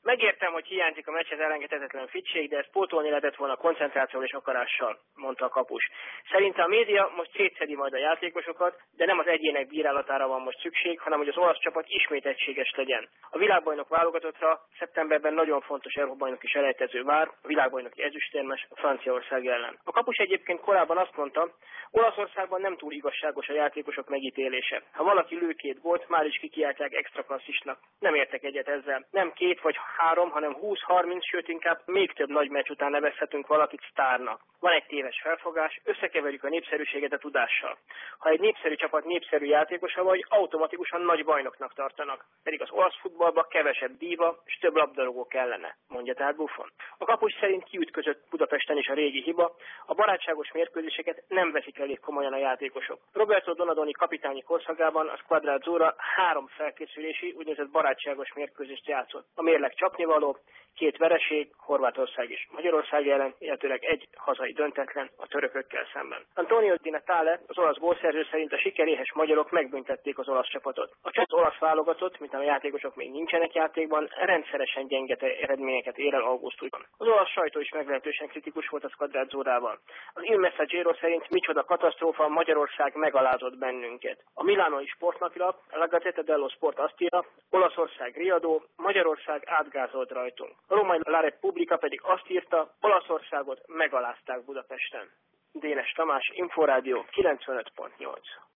Megértem, hogy hiányzik a meccshez elengedhetetlen fittség, de ezt pótolni lehetett volna koncentrációval és akarással, mondta a kapus. Szerinte a média most szétszedi majd a játékosokat, de nem az egyének bírálatára van most szükség, hanem hogy az olasz csapat ismét egységes legyen. A világbajnok válogatottra szeptemberben nagyon fontos Európa-bajnoki selejtező vár, a világbajnoki ezüstérmes Franciaország ellen. A kapus egyébként korábban azt mondta, Olaszországban nem túl igazságos a játékosok megítélése. Ha valaki lő 2 gólt, már is kikiáltják extra klasszisnak. Nem értek egyet ezzel. Nem 2 vagy 3, hanem 20-30, sőt inkább még több nagy meccs után nevezhetünk valakit sztárnak. Van egy téves felfogás, összekeverjük a népszerűséget a tudással. Ha egy népszerű csapat népszerű játékosa vagy, automatikusan nagy bajnoknak tartanak. Pedig az olasz futballban kevesebb díva és több labdarúgó kellene, mondja tehát Buffon. A kapus szerint kiütközött Budapesten is a régi hiba, a barátságos mérkőzéseket nem veszik elég komolyan a játékosok. Roberto Donadoni kapitányi korszakában a Squadra Azzurra 3 felkészülési, úgynevezett barátságos mérkőzést játszott. A mérleg csapnivaló, 2 vereség, Horvátország és Magyarország ellen, illetőleg 1 hazai döntetlen a törökökkel szemben. Antonio Di Natale, az olasz gólszerző szerint a sikeréhes magyarok megbüntették az olasz csapatot. A csapat olasz válogatott, mint a játékosok még nincsenek játékban, rendszeresen gyenge eredményeket ér el augusztusban. Az olasz sajtó is meglehetősen kritikus volt a Squadra Azzurrával. Az Il Messaggero szerint micsoda katasztrófa, Magyarország megalázott bennünket. A milánoi sportnapilap, a La Gazzetta dello Sport azt írja, Olaszország riadó, Magyarország átgázolt rajtunk. A római La Repubblica pedig azt írta, Olaszországot megalázták Budapesten. Dénes Tamás, Inforádió 95.8.